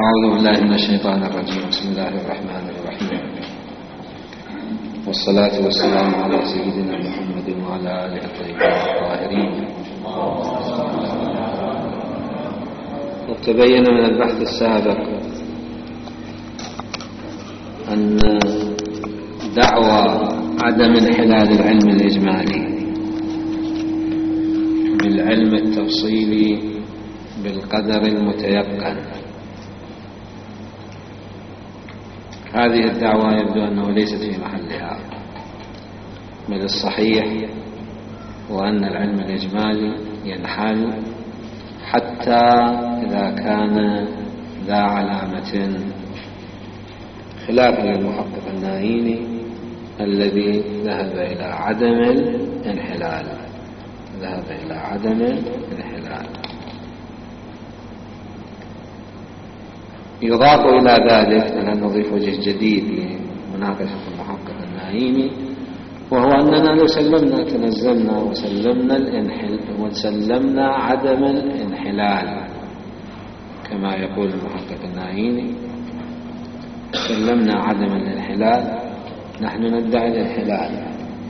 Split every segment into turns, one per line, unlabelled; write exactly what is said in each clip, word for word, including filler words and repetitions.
أعوذ بالله من الشيطان الرجيم. بسم الله الرحمن الرحيم، والصلاة والسلام على سيدنا محمد وعلى آله الطيبين الطاهرين. وتبين من البحث السابق أن دعوى عدم انحلال العلم الإجمالي بالعلم التفصيلي بالقدر المتيقن، هذه الدعوة يبدو أنه ليست في محلها، بل الصحيح وأن العلم الإجمالي ينحل حتى إذا كان ذا علامة، خلافا للمحقق النايني الذي ذهب إلى عدم الانحلال ذهب إلى عدم الانحلال. يضاف إلى ذلك أن نضيف وجه جديد لمناقشة المحقق النايمي، وهو أننا لو سلمنا تنزلنا وسلمنا الانحل وسلمنا عدم الانحلال كما يقول المحقق النايمي، سلمنا عدم الانحلال، نحن ندعي الانحلال.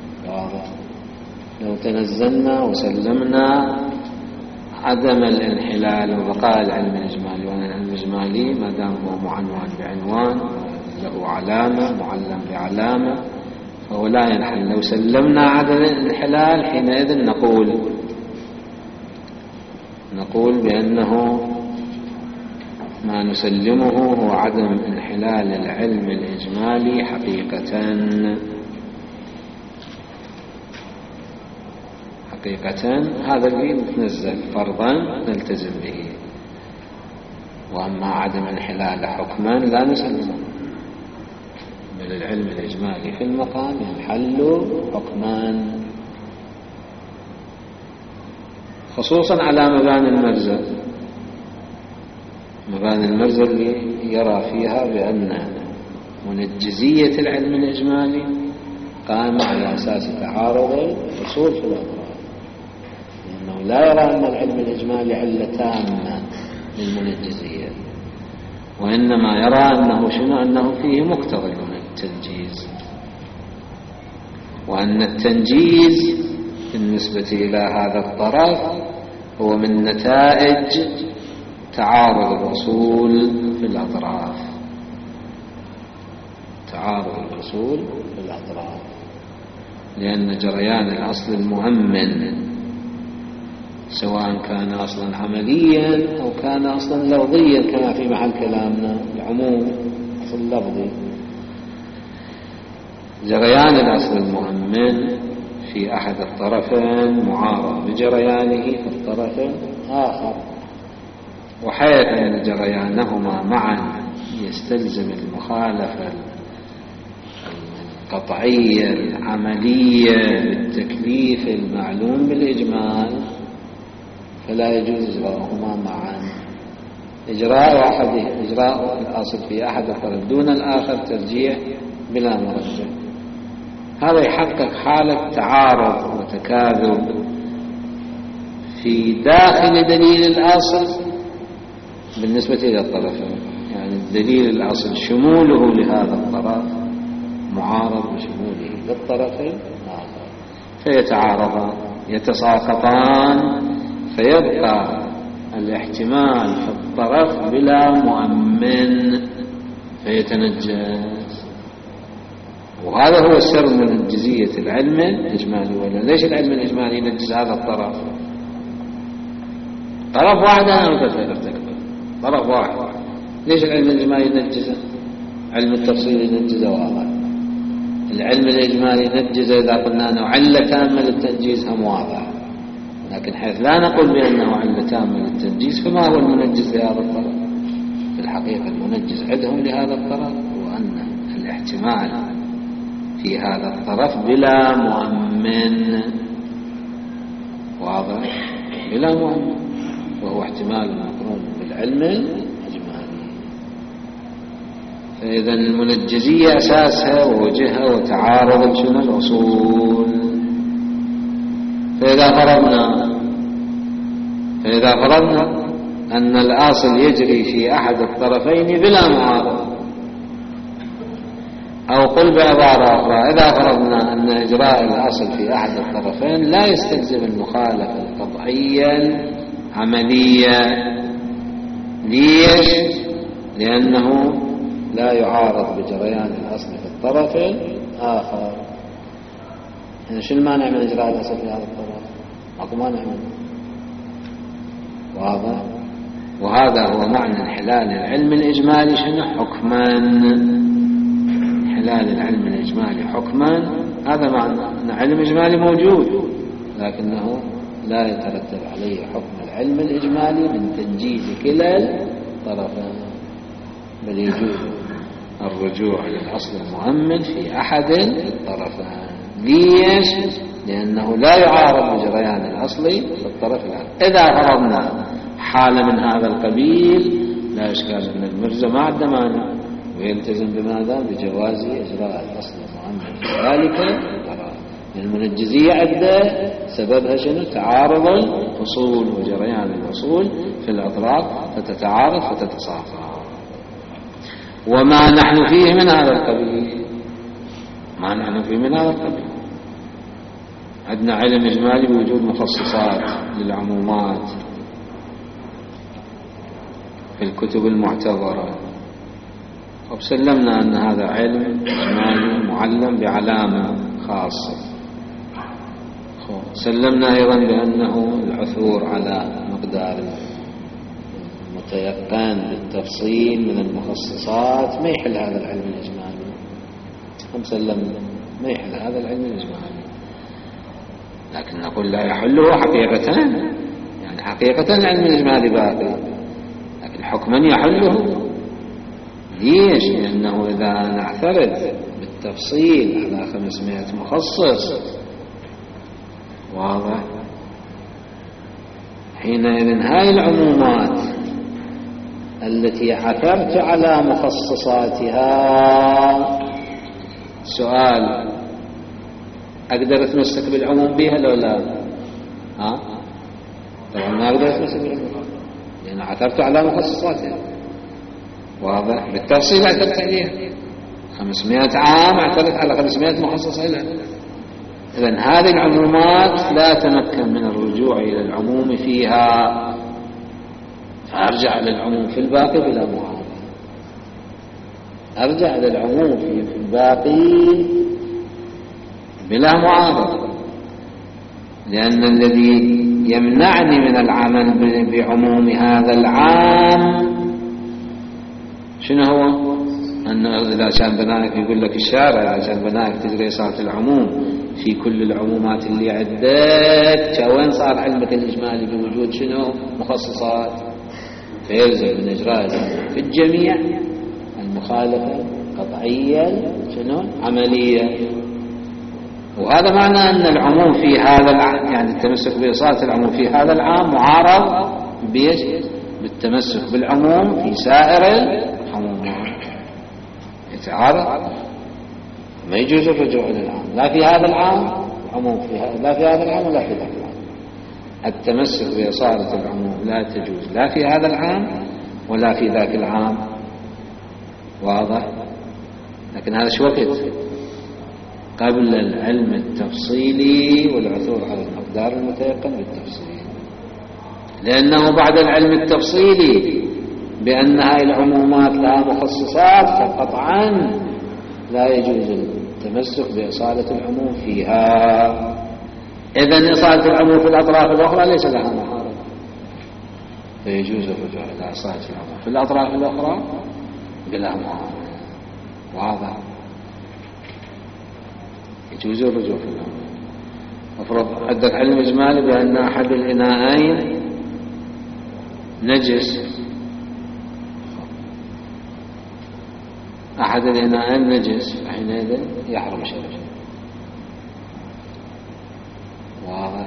لو تنزلنا وسلمنا عدم الانحلال وبقاء العلم الإجمالي، وأن العلم الإجمالي ما دام هو معنون بعنوان له علامة معلم بعلامة فهو لا ينحل. لو سلمنا عدم الانحلال حينئذ نقول نقول بأنه ما نسلمه هو عدم انحلال العلم الإجمالي حقيقة حقيقة هذا اللي نتنزل فرضا نلتزم به، وأما عدم انحلال حكما لا نسلمه، بل العلم الإجمالي في المقام ينحل حكما، خصوصا على مباني المرزا مباني المرزا اللي يرى فيها بأن منجزية العلم الإجمالي قام على أساس تعارض الأصول في الأطراف، لأنه لا يرى أن العلم الإجمالي علة تامة للمنجزية، وإنما يرى أنه شنو أنه فيه مقتضى من التنجيز، وأن التنجيز بالنسبة إلى هذا الطرف هو من نتائج تعارض الأصول في الأطراف تعارض الأصول في الأطراف لأن جريان الأصل المؤمن سواء كان أصلا عمليا أو كان أصلا لفظيا كما في محل كلامنا العموم أصل لفظي، جريان الأصل المؤمن في أحد الطرفين معارض بجريانه في الطرف الآخر، وحيث أن جريانهما معا يستلزم المخالفة القطعية العملية للتكليف المعلوم بالإجمال فلا يجوز إجراءهما معا. إجراء واحد إجراء الأصل في أحد الطرف دون الآخر ترجيح بلا مرجح، هذا يحقق حالة تعارض وتكاذب في داخل دليل الأصل بالنسبة إلى الطرفين، يعني الدليل الأصل شموله لهذا الطرف معارض بشموله للطرفين الآخر، فيتعارضان يتساقطان، فيبقى الاحتمال في الطرف بلا مؤمن فيتنجز، وهذا هو السر من منجزية العلم الإجمالي. ولا ليش العلم الإجمالي ينجز هذا الطرف؟ طرف واحد أنا متفرد طرف واحد، ليش العلم الإجمالي ينجزه؟ علم التفصيل ينجزه واضح، العلم الإجمالي ينجزه إذا قلنا أنه علة تامة للتنجيز هم واضح، لكن حيث لا نقول بأنه علة تامة للتنجيز فما هو المنجز لهذا الطرف؟ في الحقيقة المنجز عندهم لهذا الطرف هو أن الاحتمال في هذا الطرف بلا مؤمن، واضح؟ بلا مؤمن، وهو احتمال مقرون بالعلم الإجمالي. فإذا المنجزية أساسها ووجهها وتعارض شنو الأصول. فإذا فرضنا فإذا فرضنا أن الأصل يجري في أحد الطرفين بلا معارضة. أو قل بعبارة أخرى: إذا فرضنا أن إجراء الأصل في أحد الطرفين لا يستلزم المخالفة قطعيا عمليا. ليش؟ لأنه لا يعارض بجريان الأصل في الطرف الآخر. يعني شو المانع من إجراء الأصل في هذا الطرف؟ أكو مانع منه. واضح؟ وهذا هو معنى انحلال العلم الإجمالي. شنو؟ حكما. انحلال العلم الإجمالي حكما، هذا معنى أن علم إجمالي موجود لكنه لا يترتب عليه حكم العلم الإجمالي من تنجيز كلا الطرفين، بل يجوز الرجوع للأصل المؤمن في أحد الطرفين. ليش؟ لأنه لا يعارض بجريان الأصل في الطرف الآخر. إذا فرضنا حالة من هذا القبيل لا إشكال أن المرجع ما عنده مانع ويلتزم بماذا؟ بجواز إجراء الأصل المؤمن في ذلك الطرف. المنجزية عدة سببها شنو؟ تعارض الأصول وجريان الأصول في الأطراف فتتعارض فتتصافى. وما نحن فيه من هذا القبيل، ما نحن فيه من هذا القبيل. عندنا علم إجمالي بوجود مخصصات للعمومات في الكتب المعتبرة، وسلمنا أن هذا علم إجمالي معلم بعلامة خاصة. سلمنا أيضا بأنه العثور على مقدار متيقن بالتفصيل من المخصصات ما يحل هذا العلم الإجمالي. هم سلمنا ما يحل هذا العلم الإجمالي، لكن نقول لا يحله حقيقة. يعني حقيقة العلم الإجمالي باقي، لكن حكما يحله. ليش؟ لأنه إذا نعترض بالتفصيل على خمسمائة مخصص، واضح، حينئذ هاي العمومات التي عثرت على مخصصاتها، سؤال: أقدر أتمسك بالعموم بها لو لا؟ ها؟ طبعا ما أقدر أتمسك بالعموم لأن عثرت على مخصصاتها. واضح؟ بالتفصيل اعترت عليها. خمسمائة عام اعترت على خمسمائة مخصص لها. إذن هذه العمومات لا تمكن من الرجوع إلى العموم فيها، فأرجع للعموم في الباقي بلا معارضة. أرجع للعموم في الباقي بلا معارضة، لأن الذي يمنعني من العمل بعموم هذا العام شنو هو؟ أنه إذا كان بنائك يقول لك الشارع إذا كان بنائك تجري صارت العموم في كل العمومات اللي عدت، وين صار علمك الإجمالي بوجود شنو؟ مخصصات. فيلزم من إجراء في الجميع المخالفة قطعيا شنو؟ عملية. وهذا معنى أن العموم في هذا العام، يعني التمسك بإصالة العموم في هذا العام معارض بيش بالتمسك بالعموم في سائر العمومات. يتعارض، ما يجوز الرجوع إلى العام، لا في هذا العام عموم في هذا، لا في هذا العام ولا في ذاك العام. التمسك بإصالة العموم لا تجوز لا في هذا العام ولا في ذاك العام. واضح؟ لكن هذا شو وقت؟ قبل العلم التفصيلي والعثور على المقدار المتيقن بالتفصيل. لأنه بعد العلم التفصيلي بأن هاي العمومات لها مخصصات فقطعا لا يجوز التمسك بإصالة العموم فيها. إذن إصالة العموم في الأطراف الأخرى ليس لها معارضة، فيجوز الرجوع إلى إصالة العموم في الأطراف الأخرى بلا معارضة. واضح؟ يجوز الرجوع في العموم. أفرض عندك علم إجمالي بأن أحد الإناءين نجس، أحد الإناءين نجس، فحينئذ يحرم شربه. واضح؟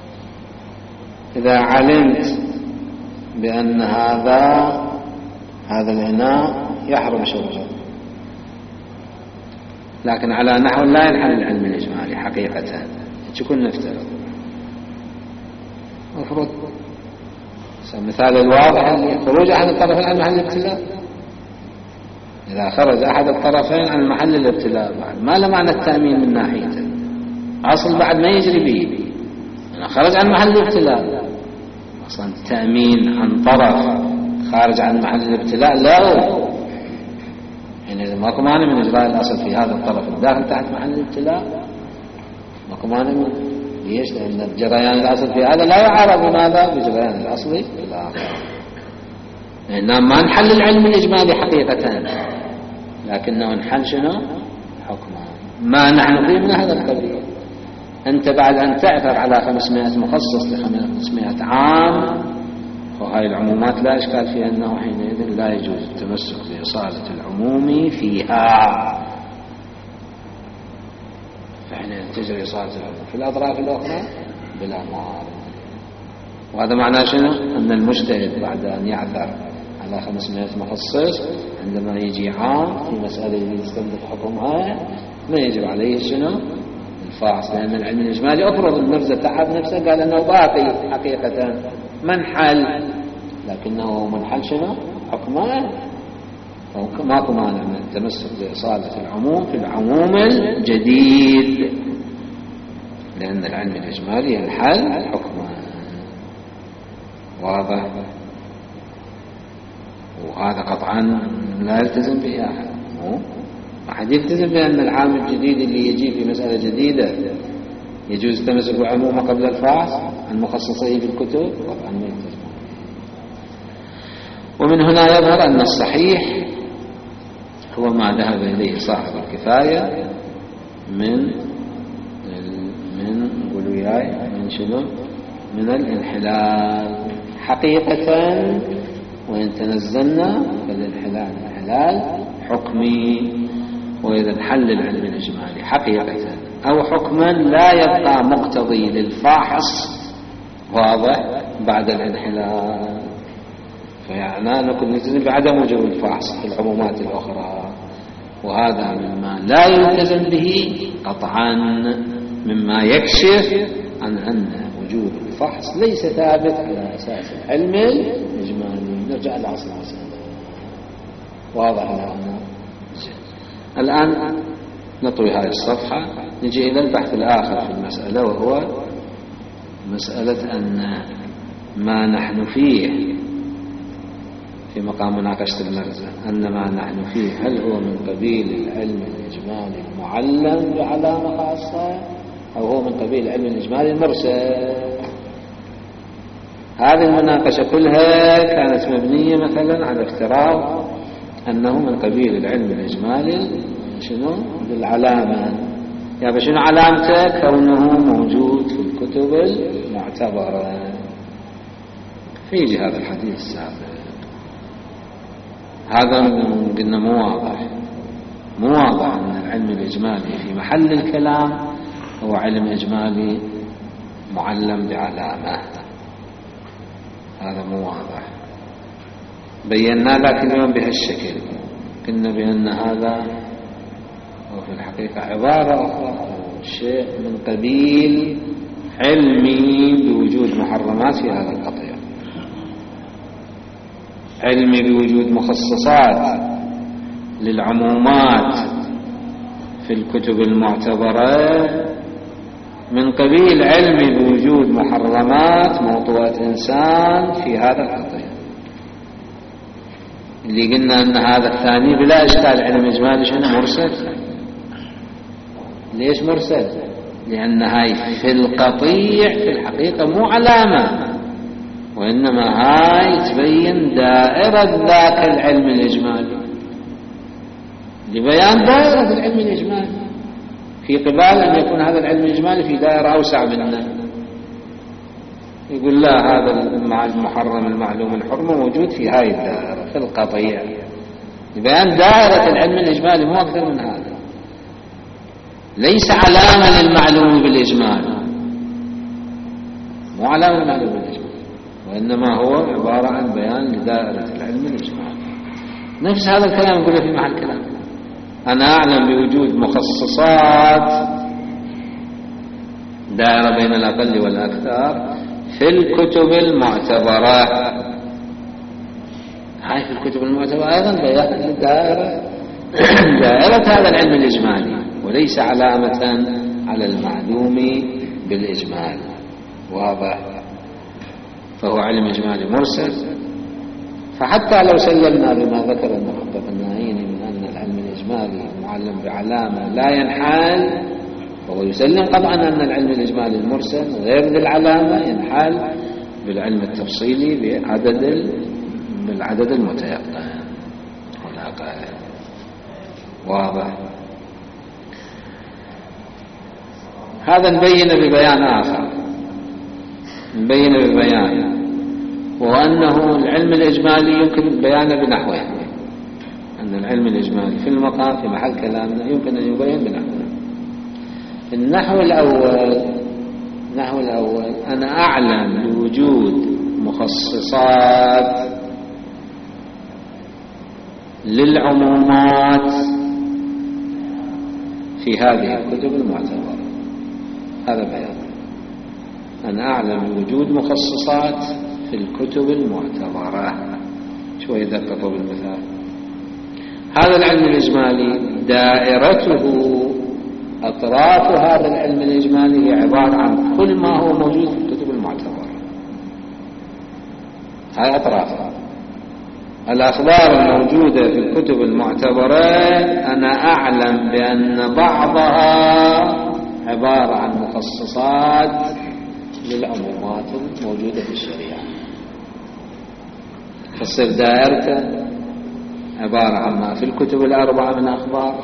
إذا علمت بأن هذا هذا الإناء يحرم شربه، لكن على نحو لا ينحل العلم الإجمالي حقيقة، تكون نفترض أفرض مثال الواضح اللي خروج أحد الطرفين عن محل الابتلاء. إذا خرج أحد الطرفين عن محل الابتلاء بعد ما له معنى التأمين من ناحيته، أصل بعد ما يجري به أنا خرج عن محل الابتلاء. أصلا التأمين عن طرف خارج عن محل الابتلاء لا، يعني ماكو مانع من إجراء الأصل في هذا الطرف الداخل تحت محل الابتلاء، ماكو مانع من. ليش؟ لأن جريان الأصل في هذا لا يعارض بماذا؟ بجريان الأصل في الآخر. لأننا ما نحل العلم الإجمالي حقيقة، لكنه نحل شنو؟ حكما ما نحن فيه من هذا القبيل. أنت بعد أن تعثر على خمسمائة مخصص لخمسمائة عام، وهذه العمومات لا إشكال فيها أنه حينئذ لا يجوز التمسك بإصالة العموم فيها، فحينئذ تجري إصالة العموم في الأطراف الأخرى بلا معارض. وهذا معناه شنو؟ أن المجتهد بعد أن يعثر على خمسمائة مخصص عندما يجي عام في مسألة يستنبط حكمها ما يجب عليه شنو؟ الفاحص، لأن العلم الإجمالي أفرض النفس تعب نفسه قال أنه باقي حقيقة منحل، لكنه منحل شنو؟ حكمه. ماكو مانع من التمسك بإصالة العموم في العموم الجديد، لأن العلم الإجمالي ينحل حكمه. واضح؟ وهذا قطعا لا يلتزم به أحد، أحد يلتزم بأن العام الجديد اللي يجي في مسألة جديدة يجوز التمسك بعمومه قبل الفحص عن مخصصيه في الكتب؟ طبعا ما يلتزم. ومن هنا يظهر أن الصحيح هو ما ذهب إليه صاحب الكفاية من من قولوا ياي من شنو؟ من الانحلال حقيقة، وإن تنزلنا فالانحلال انحلال حكمي. وإذا انحل العلم الإجمالي حقيقة أو حكما لا يبقى مقتضي للفاحص واضح بعد الانحلال، فيعني نكون نلتزم بعدم وجود الفحص في العمومات الأخرى، وهذا مما لا يلتزم به قطعا، مما يكشف عن أن وجود الفحص ليس ثابت على أساس العلم الإجمالي. نرجع لأصل المسألة. واضح الآن؟ الآن نطوي هذه الصفحة، نجي إلى البحث الآخر في المسألة، وهو مسألة أن ما نحن فيه في مقام مناقشة المرزة، أن ما نحن فيه هل هو من قبيل العلم الإجمالي المعلم بعلامة خاصة أو هو من قبيل العلم الإجمالي المرسل. هذه المناقشة كلها كانت مبنية مثلا على افتراض أنه من قبيل العلم الإجمالي شنو؟ بالعلامة. يعني شنو علامته؟ كونه موجود في الكتب المعتبرة. فيجي هذا الحديث السابق، هذا قلنا مو واضح، مو واضح أن العلم الإجمالي في محل الكلام هو علم إجمالي معلم بعلامة، هذا مو واضح. بينا لك اليوم بهالشكل، قلنا بأن هذا هو في الحقيقة عبارة أخرى أو شيء من قبيل علمي بوجود محرمات في هذا القطيع، علمي بوجود مخصصات للعمومات في الكتب المعتبرة، من قبيل علمي بوجود محرمات موطوءة إنسان في هذا القطيع، اللي قلنا أن هذا الثاني بلا إشكال علم إجمالي شنو؟ مرسل. ليش مرسل؟ لأن هاي في القطيع في الحقيقة مو علامة، وإنما هاي تبين دائرة ذاك العلم الإجمالي، لبيان دائرة العلم الإجمالي، في قبال أن يكون هذا العلم الإجمالي في دائرة أوسع منه. يقول لا، هذا المحرم المعلوم الحرمة موجود في هاي الدائرة في القطيع، لبيان دائرة العلم الإجمالي، مو أكثر من هذا. ليس علامة للمعلوم بالإجمال، مو علامة للمعلوم بالإجمال، وإنما هو عبارة عن بيان لدائرة العلم الإجمالي. نفس هذا الكلام نقوله في محل كلام. أنا أعلم بوجود مخصصات دائرة بين الأقل والأكثر في الكتب المعتبرة، الثاني في الكتب المعتبرة أيضا بيان دائرة دائرة هذا العلم الإجمالي، وليس علامة على المعلوم بالإجمال. واضح؟ فهو علم إجمالي مرسل. فحتى لو سلمنا بما ذكر المحقق الناهيني من أن العلم الإجمالي معلم بعلامة لا ينحال، فهو يسلم قطعا أن العلم الإجمالي المرسل غير ذي العلامة ينحال بالعلم التفصيلي بعدد بالعدد المتيقن والأقل. واضح؟ هذا نبين ببيان آخر، نبين ببيان، وهو أنه العلم الإجمالي يمكن بيانه بنحوين. أن العلم الإجمالي في المقام في محل كلامنا يمكن أن يبين بنحوين. النحو الأول النحو الأول أنا أعلم بوجود مخصصات للعمومات في هذه الكتب المعتبرة. هذا بيان. أنا أعلم بوجود مخصصات في الكتب المعتبرة. شوي دققوا بالمثال. هذا العلم الإجمالي دائرته أطراف هذا العلم الإجمالي هي عبارة عن كل ما هو موجود في الكتب المعتبرة. هاي أطرافها. الأخبار الموجودة في الكتب المعتبرة أنا أعلم بأن بعضها عبارة عن مخصصات للعمومات الموجودة في الشريعة. تصير دائرته عبارة عن ما في الكتب الأربعة من أخبار،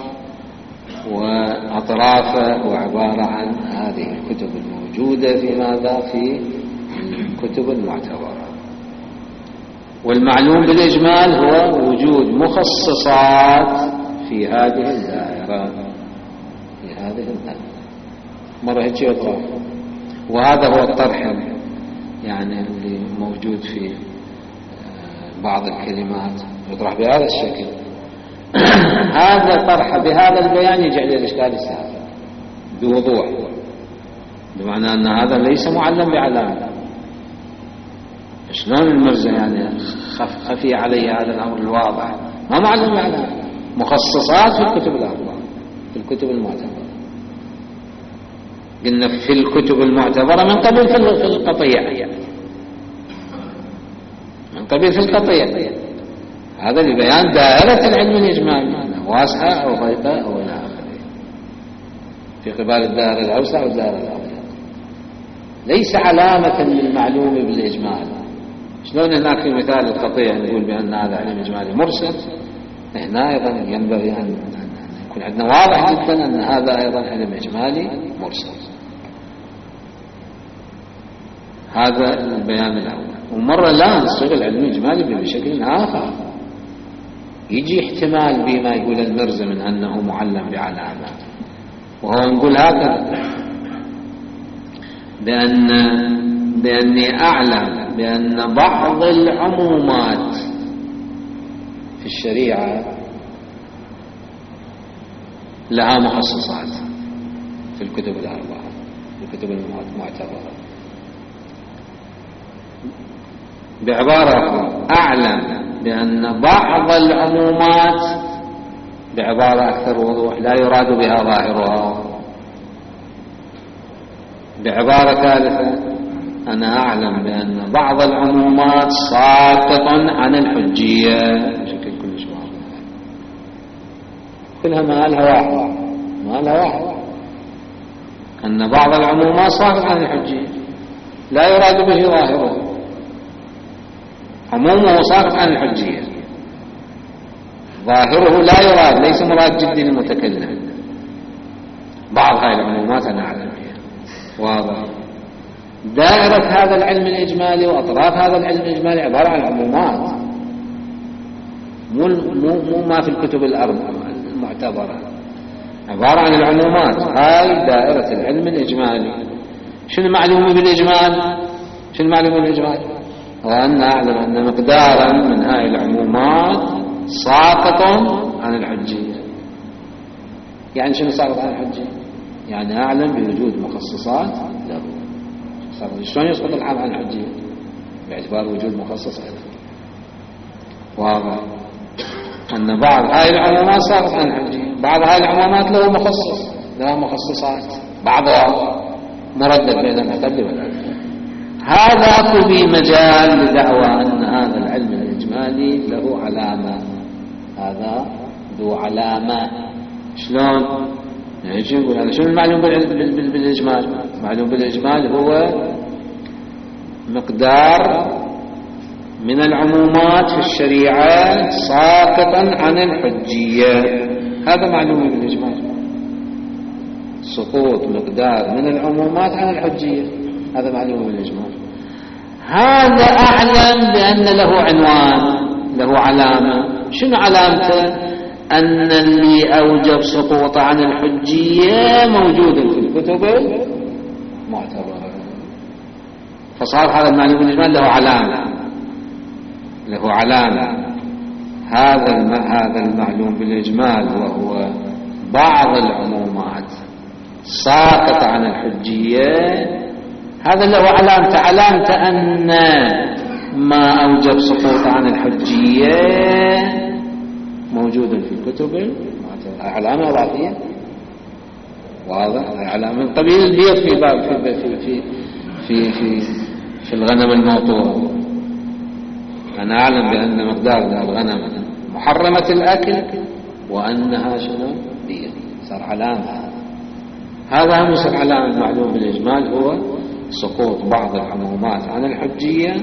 وأطرافه وعبارة عن هذه الكتب الموجودة في ماذا في الكتب المعتبرة. والمعلوم بالإجمال هو وجود مخصصات في هذه الدائرة في هذه الدائرة مرة هيك يطرح. وهذا هو الطرح يعني اللي موجود في بعض الكلمات يطرح بهذا الشكل. هذا الطرح بهذا البيان يجعل الإشكال السهل بوضوح، بمعنى أن هذا ليس معلم بعلامة. شلون المرزا يعني خفي عليه هذا الأمر الواضح؟ ما معلم بعلامة. مخصصات في الكتب الأربعة في الكتب المعتبرة. قلنا في الكتب المعتبرة من قبل في القطيع، من قبل في القطيع. هذا لبيان دائرة العلم الإجمالي واسعة أو ضيقة أو إلى آخره، في قبال الدائرة الأوسع والدائرة الأضيق. ليس علامة للمعلوم بالإجمال. شلون هناك في مثال القطيع نقول بأن هذا علم إجمالي مرسل، هنا أيضا ينبغي أن يكون عندنا واضح جدا أن هذا أيضا علم إجمالي مرسل. هذا البيان الأول. ومرة لا نصيغ العلم الإجمالي بشكل آخر. يجي احتمال بما يقول المرزا من أنه معلم بعلامة، وهو نقول هكذا بأن بأني أعلم بأن بعض العمومات في الشريعة لها مخصصات في الكتب الأربعة في الكتب المعتبرة. بعبارة أعلم بأن بعض العمومات بعبارة أكثر وضوح لا يراد بها ظاهرها. بعبارة ثالثة أنا أعلم بأن بعض العمومات ساقط عن الحجية بشكل كلش واضح. كلها ما لها واحد ما لها واحد أن بعض العمومات ساقط عن الحجية لا يراد به ظاهرها. عمومه ساقط عن الحجية، ظاهره لا يراد، ليس مراد جدي المتكلم. بعض هذه العمومات أنا أعلم بها. واضح؟ دائرة هذا العلم الإجمالي وأطراف هذا العلم الإجمالي عبارة عن عمومات، مو مو مو ما في الكتب الأربعة المعتبرة، عبارة عن العمومات. هاي دائرة العلم الإجمالي. شنو معلومة بالإجمال؟ شنو معلومة بالإجمال؟ وأن أعلم أن مقدارا من هاي العمومات ساقط عن الحجية. يعني شنو ساقط عن الحجية؟ يعني أعلم بوجود مخصصات له. شلون يسقط العام عن الحجية؟ باعتبار وجود مخصص أيضا. واضح أن بعض هاي العمومات صارت عن الحجية، بعض هاي العمومات له مخصص، لها مخصصات، بعضها مردد بين الأقل والأكثر. هذا أكو به مجال لدعوى أن هذا العلم الإجمالي له علامة، هذا ذو علامة. شلون؟ يعني شو يقول هذا؟ شنو المعلوم بالإجمال؟ معلوم بالإجمال هو مقدار من العمومات في الشريعة ساقطا عن الحجية، هذا معلوم بالإجمال، سقوط مقدار من العمومات عن الحجية، هذا معلوم بالإجمال. هذا أعلم بأن له عنوان، له علامة. شنو علامته؟ أن اللي أوجب سقوط عن الحجية موجود في الكتب المعتبرة، فصار هذا المعلوم بالإجمال له علامة، له علامة. هذا هذا المعلوم بالإجمال وهو بعض العمومات ساقط عن الحجية، هذا له علامة، علامة أن ما أوجب سقوط عن الحجية موجود في الكتب المعتبرة، علامة إضافية واضح، علامة من قبيل البيض في باب في في في في في الغنم الموطوع. أنا أعلم بأن مقدار الغنم محرمة الأكل وأنها شنو بيض، صار علامة. هذا هم يصير علامة المعلوم بالإجمال، هو سقوط بعض العمومات عن الحجية،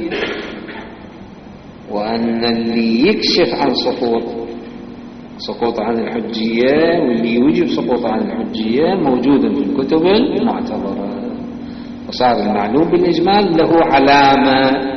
وأن اللي يكشف عن سقوط سقوط عن الحجية واللي يوجب سقوط عن الحجية موجود في الكتب المعتبرة، وصار المعلوم بالإجمال له علامة.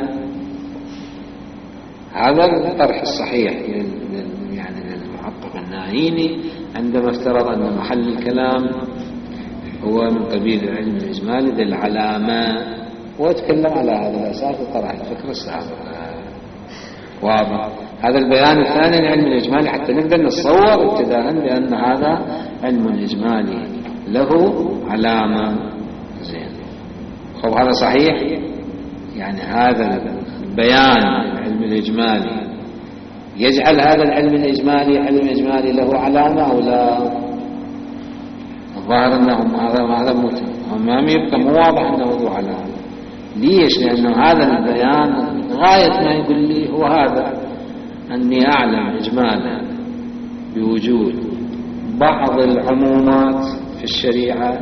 هذا الطرح الصحيح يعني للمحقق الناهيني عندما افترض أن محل الكلام هو من قبيل العلم الإجمالي للعلامة، واتكلم على هذا الأساس وطرح الفكرة السابقة. واضح. هذا البيان الثاني للعلم الإجمالي حتى نقدر نتصور ابتداء بأن هذا علم إجمالي له علامة. زين، خب هذا صحيح، يعني هذا البيان العلم الإجمالي يجعل هذا العلم الإجمالي علم إجمالي له علامة أو لا؟ الظاهر أنهم هذا هذا أمامي يبقى مو واضح أنه له علامة. ليش؟ لأنه هذا البيان غاية ما يقول لي هو هذا، أني أعلم إجمالا بوجود بعض العمومات في الشريعة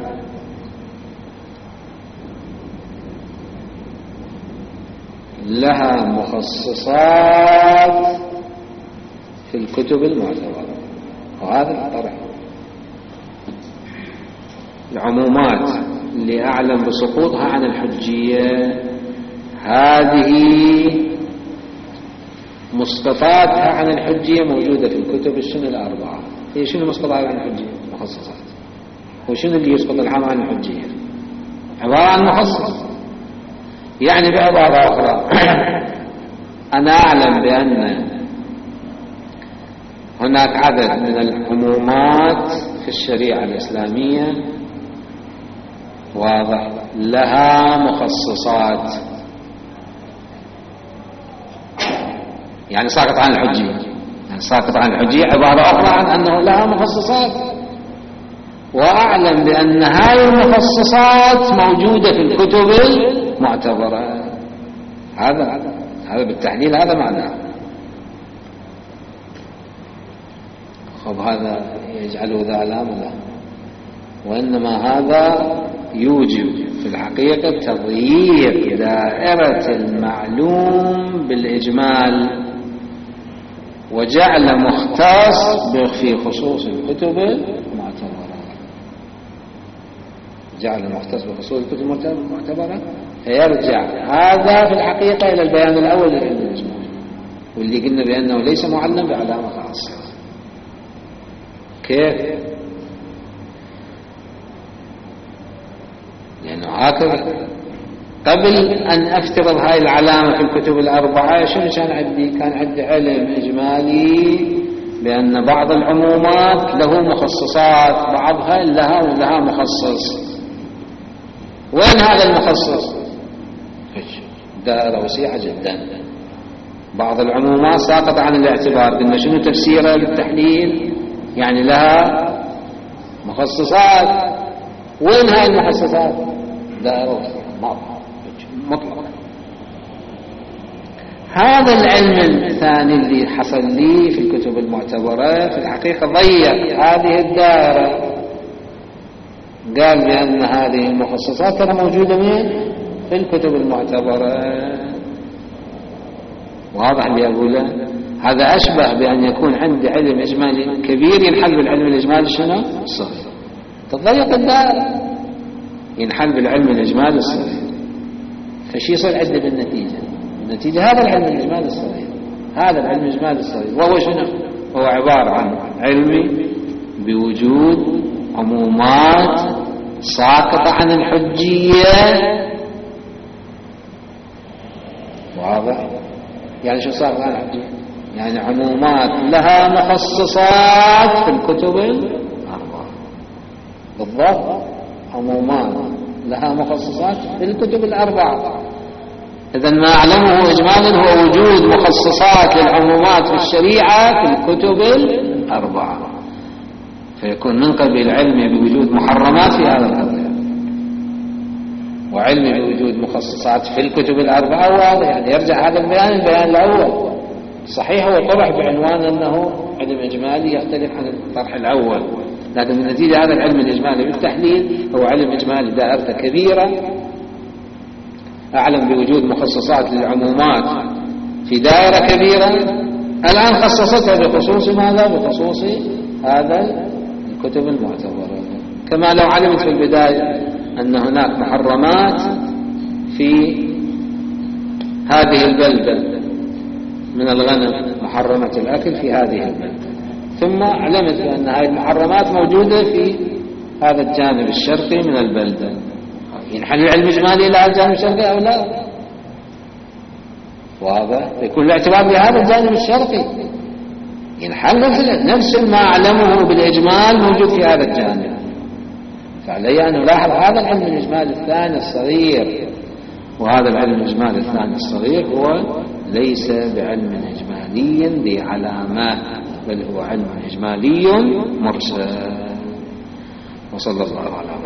لها مخصصات في الكتب المعتبرة، وهذا الطرح. العمومات اللي أعلم بسقوطها عن الحجية هذه مسقطاتها عن الحجية موجودة في الكتب السنة الأربعة. هي شنو مسقطات عن الحجية؟ مخصصات. وشنو اللي يسقط العام عن الحجية؟ عبارة عن مخصص. يعني بعبارة أخرى أنا أعلم بأن هناك عدد من العمومات في الشريعة الإسلامية واضح لها مخصصات، يعني ساقط عن الحجية، يعني ساقط عن الحجية عبارة أخرى عن أنه لها مخصصات، وأعلم بأن هذه المخصصات موجودة في الكتب المعتبرة. هذا هذا بالتحليل هذا معناه. خب هذا يجعله ذا علامة؟ لا، وإنما هذا يوجب في الحقيقة تضييق دائرة المعلوم بالإجمال وجعل مختص في خصوص الكتب المعتبرة، جعل مختص بخصوص الكتب المعتبرة، فيرجع هذا في الحقيقة إلى البيان الأول للعلم الإجمالي، واللي قلنا بأنه ليس معلم بعلامة خاصة. كيف؟ لأنه هكذا قبل أن أفترض هاي العلامة في الكتب الأربعة شنو كان عندي؟ كان عندي علم إجمالي بأن بعض العمومات له مخصصات، بعضها لها ولها مخصص. وين هذا المخصص؟ دائرة وسيعة جدا. بعض العمومات ساقطة عن الاعتبار. قلنا شنو تفسيره بالتحليل؟ يعني لها مخصصات. وين هاي المخصصات؟ دائرة مطلقة. هذا العلم الثاني اللي حصل لي في الكتب المعتبرة في الحقيقة ضيق هذه الدائرة. قال بأن هذه المخصصات ترى موجودة وين؟ في الكتب المعتبرة. واضح اللي أقوله؟ هذا أشبه بأن يكون عندي علم إجمالي كبير ينحل بالعلم الإجمالي شنو؟ الصغير. تضيق الدائرة ينحل بالعلم الإجمالي الصغير. فشي يصير عندي بالنتيجة؟ النتيجة هذا العلم الإجمالي الصغير. هذا العلم الإجمالي الصغير وهو شنو؟ هو عبارة عن علمي بوجود عمومات ساقطة عن الحجية. واضح؟ يعني شو ساقط عن الحجية؟ يعني عمومات لها مخصصات في الكتب الأربعة. بالضبط عمومات لها مخصصات في الكتب الأربعة. إذن ما أعلمه إجمالا هو وجود مخصصات للعمومات في الشريعة في الكتب الأربعة. فيكون ننقل بالعلم بوجود محرمات في هذا القضية، وعلم بوجود مخصصات في الكتب الأربعة. واضح يعني يرجع هذا البيان البيان الأول. صحيح هو طرح بعنوان أنه علم إجمالي يختلف عن الطرح الأول، لكن النتيجة هذا العلم الإجمالي بالتحليل هو علم إجمالي دائرته كبيرة. أعلم بوجود مخصصات للعمومات في دائرة كبيرة. الآن خصصتها بخصوص ماذا؟ بخصوص هذا الكتب المعتبرة. كما لو علمت في البداية أن هناك محرمات في هذه البلدة من الغنم، محرمة الأكل في هذه البلدة، ثم علمت بأن هذه المحرمات موجودة في هذا الجانب الشرقي من البلدة. ينحل العلم الإجمالي إلى الجانب الشرقي أو لا؟ واضح؟ يكون الاعتبار بهذا الجانب الشرقي. ينحل نفس ما أعلمه بالإجمال موجود في هذا الجانب. فعلي أن نلاحظ هذا العلم الإجمالي الثاني الصغير. وهذا العلم الإجمالي الثاني الصغير هو ليس بعلم إجمالي ذي علامات، بل هو علم إجمالي مرسل. وصلى الله على